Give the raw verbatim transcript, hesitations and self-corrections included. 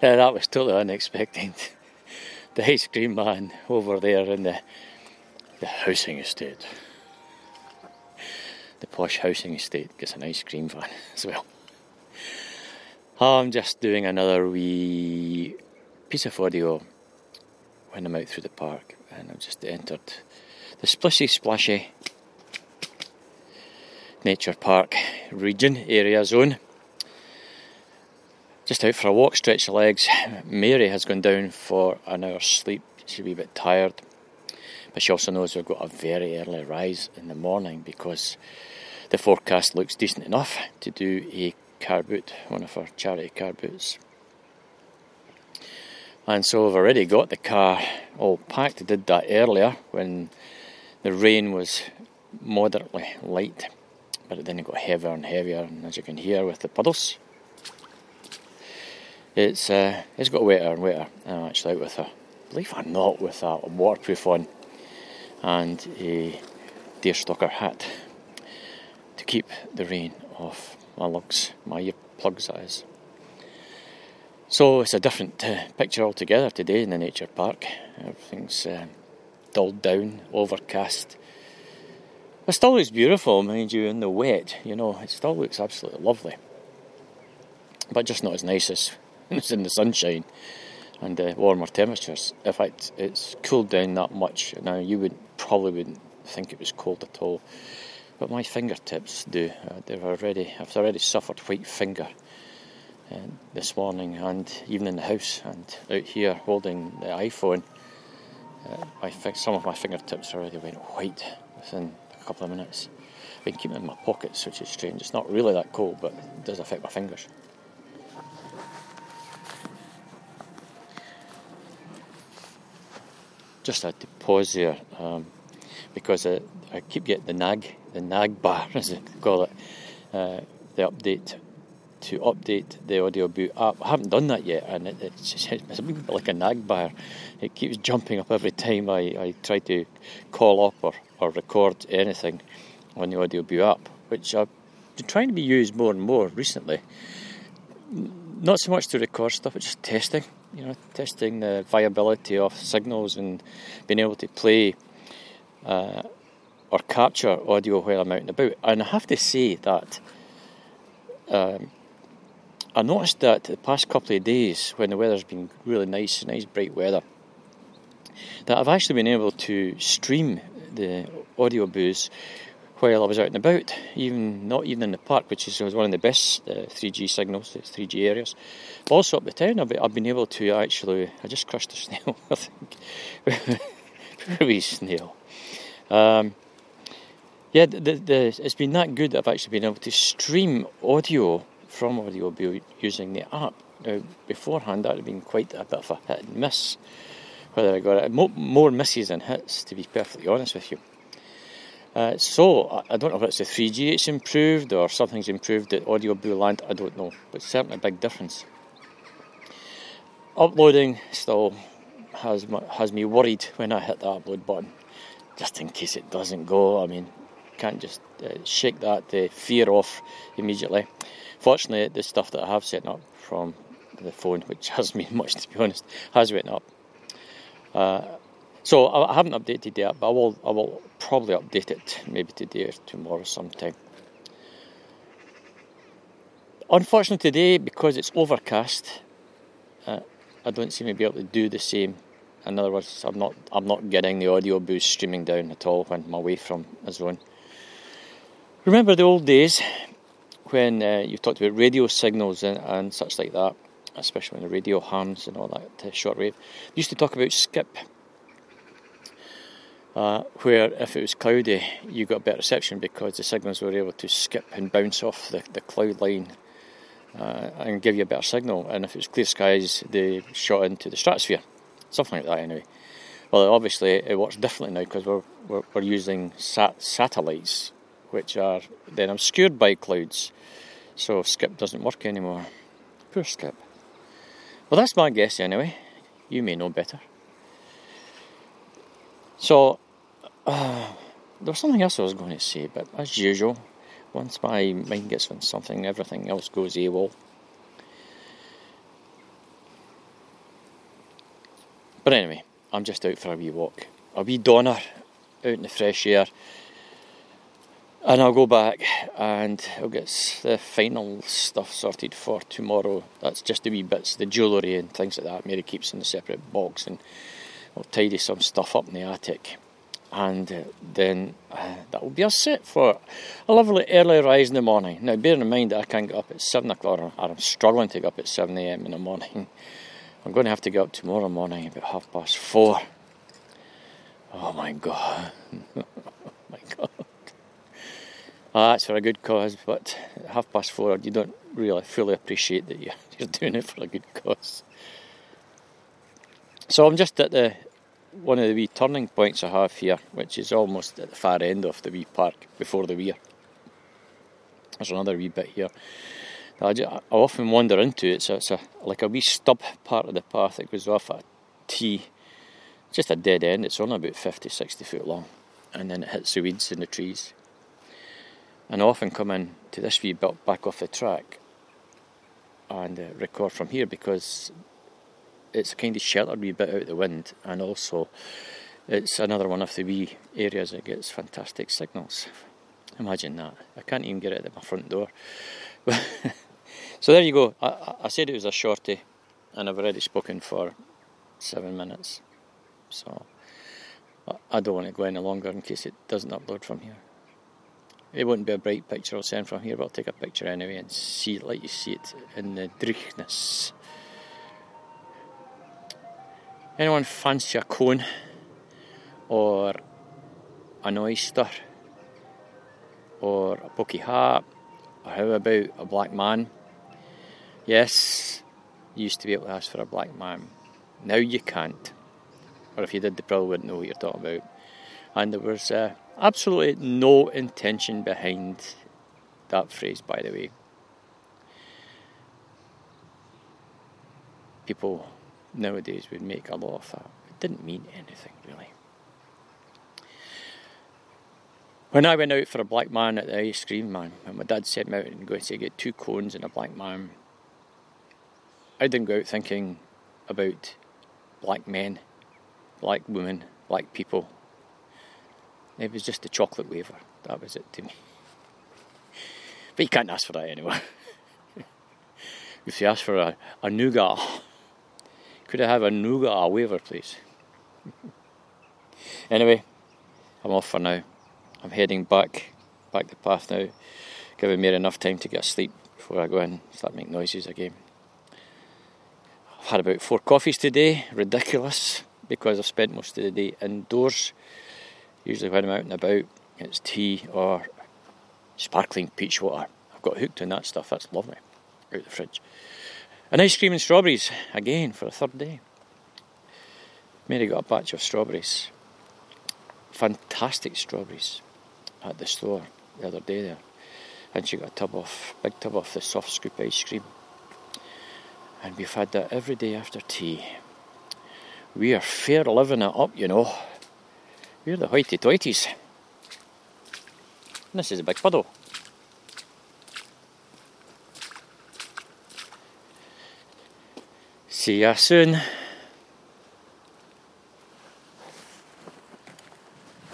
Yeah, that was totally unexpected. The ice cream man over there in the the housing estate. The posh housing estate gets an ice cream van as well. I'm just doing another wee piece of audio when I'm out through the park, and I've just entered the Splishy Splashy Nature Park region, area zone. Just out for a walk, stretch the legs. Mary has gone down for an hour's sleep. She'll be a bit tired, but she also knows we've got a very early rise in the morning because the forecast looks decent enough to do a car boot, one of our charity car boots. And so I've already got the car all packed. I did that earlier when the rain was moderately light, but then it got heavier and heavier, and as you can hear with the puddles, it's uh, it's got wetter and wetter. And I'm actually out with a, believe it or not, with a waterproof on and a deerstalker hat to keep the rain off my lugs, my ear plugs that is. So it's a different uh, picture altogether today in the nature park. Everything's uh, dulled down, overcast. It still looks beautiful, mind you, in the wet, you know, it still looks absolutely lovely. But just not as nice as when it's in the sunshine and uh, warmer temperatures. In fact, it's cooled down that much. Now, you would probably wouldn't think it was cold at all, but my fingertips do. Uh, they've already, I've already suffered white finger uh, this morning, and even in the house and out here holding the iPhone. Uh, my fi- some of my fingertips already went white within a couple of minutes. I've been keeping them in my pockets, which is strange. It's not really that cold, but it does affect my fingers. Just had to pause there um, because I, I keep getting the nag, the nag bar, as they call it, uh, the update to update the Audio Boot app. I haven't done that yet, and it, it's, just, it's a bit like a nag bar. It keeps jumping up every time I, I try to call up or, or record anything on the Audio Boot app, which I've been trying to be used more and more recently. Not so much to record stuff, but just testing. You know, testing the viability of signals and being able to play uh, or capture audio while I'm out and about. And I have to say that um, I noticed that the past couple of days, when the weather's been really nice, nice bright weather, that I've actually been able to stream the audio booths while I was out and about, even not even in the park, which is one of the best uh, three G signals, it's three G areas. But also up the town, I've been, I've been able to actually, I just crushed a snail, I think, a wee snail. Um, yeah, the, the, it's been that good that I've actually been able to stream audio from Audio Boot using the app. Now, beforehand, that would have been quite a bit of a hit and miss, whether I got it. More, more misses than hits, to be perfectly honest with you. Uh, so, I don't know if it's the three G it's improved or something's improved at Audio Boot land, I don't know, but certainly a big difference. Uploading still has has me worried when I hit the upload button, just in case it doesn't go. I mean, can't just uh, shake that uh, fear off immediately. Fortunately, the stuff that I have set up from the phone, which hasn't been much to be honest, has went up. Uh, So I haven't updated the app, but I will, I will probably update it maybe today or tomorrow sometime. Unfortunately today, because it's overcast, uh, I don't seem to be able to do the same. In other words, I'm not I'm not getting the audio boost streaming down at all when I'm away from a zone. Remember the old days when uh, you talked about radio signals and, and such like that, especially when the radio hams and all that uh, shortwave. They used to talk about skip. Uh, where if it was cloudy you got better reception because the signals were able to skip and bounce off the, the cloud line uh, and give you a better signal, and if it was clear skies they shot into the stratosphere, something like that anyway. Well, obviously it works differently now because we're, we're, we're using sat- satellites which are then obscured by clouds, so skip doesn't work anymore. Poor skip. Well, that's my guess anyway, you may know better. So, uh, there was something else I was going to say, but as usual, once my mind gets on something, everything else goes AWOL. But anyway, I'm just out for a wee walk. A wee donner out in the fresh air. And I'll go back and I'll get the final stuff sorted for tomorrow. That's just the wee bits, the jewellery and things like that. Mary keeps in a separate box, and I'll tidy some stuff up in the attic. And uh, then uh, that will be us set for a lovely early rise in the morning. Now, bear in mind that I can't get up at seven o'clock, or I'm struggling to get up at seven a.m. in the morning. I'm going to have to get up tomorrow morning about half past four. Oh my God. Oh my God. Ah, that's for a good cause, but at half past four, you don't really fully appreciate that you're, you're doing it for a good cause. So I'm just at the one of the wee turning points I have here, which is almost at the far end of the wee park before the weir. There's another wee bit here I, just, I often wander into. It's, a, it's a, like a wee stub part of the path that goes off at a T, just a dead end. It's only about fifty, sixty foot long, and then it hits the weeds and the trees. And I often come in to this wee bit back off the track and uh, record from here, because it's a kind of sheltered wee bit out of the wind, and also it's another one of the wee areas that gets fantastic signals. Imagine that. I can't even get it at my front door. So there you go. I, I said it was a shorty, and I've already spoken for seven minutes. So I don't want to go any longer in case it doesn't upload from here. It wouldn't be a bright picture I'll send from here, but I'll take a picture anyway and see it, let you see it in the dreichness. Anyone fancy a cone or an oyster or a pokey hat, or how about a black man? Yes, you used to be able to ask for a black man. Now you can't. Or if you did, they probably wouldn't know what you're talking about. And there was uh, absolutely no intention behind that phrase, by the way. People nowadays would make a lot of that. It didn't mean anything, really. When I went out for a black man at the ice cream man, when my dad sent me out and go and say get two cones and a black man, I didn't go out thinking about black men, black women, black people. It was just a chocolate wafer. That was it to me. But you can't ask for that anymore. If you ask for a, a nougat, could I have a nougat wafer, please? Anyway, I'm off for now. I'm heading back, back the path now, giving me enough time to get asleep before I go in and start making noises again. I've had about four coffees today, ridiculous, because I've spent most of the day indoors. Usually when I'm out and about, it's tea or sparkling peach water. I've got hooked on that stuff, that's lovely, out the fridge. And ice cream and strawberries, again, for a third day. Mary got a batch of strawberries. Fantastic strawberries at the store the other day there. And she got a tub of, big tub of the soft scoop ice cream. And we've had that every day after tea. We are fair living it up, you know. We're the hoity-toities. And this is a big puddle. See ya soon.